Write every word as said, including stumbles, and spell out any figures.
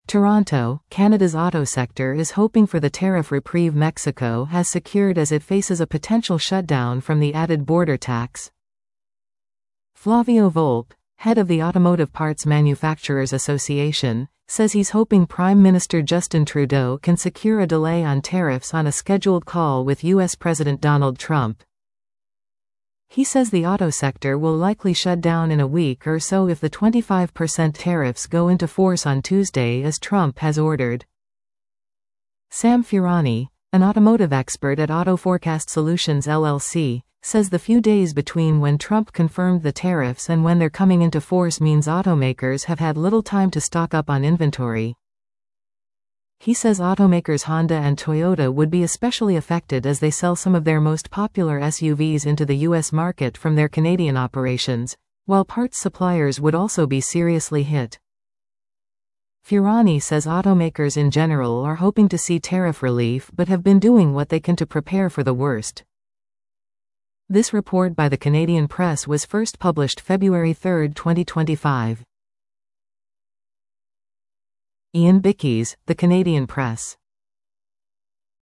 Toronto, Canada's auto sector is hoping for the tariff reprieve Mexico has secured as it faces a potential shutdown from the added border tax. Flavio Volpe, head of the Automotive Parts Manufacturers Association, says he's hoping Prime Minister Justin Trudeau can secure a delay on tariffs on a scheduled call with U S President Donald Trump. He says the auto sector will likely shut down in a week or so if the twenty-five percent tariffs go into force on Tuesday as Trump has ordered. Sam Furani, an automotive expert at Auto Forecast Solutions L L C, says the few days between when Trump confirmed the tariffs and when they're coming into force means automakers have had little time to stock up on inventory. He says automakers Honda and Toyota would be especially affected as they sell some of their most popular S U Vs into the U S market from their Canadian operations, while parts suppliers would also be seriously hit. Furani says automakers in general are hoping to see tariff relief but have been doing what they can to prepare for the worst. This report by the Canadian Press was first published February third, twenty twenty-five. Ian Bickes, The Canadian Press.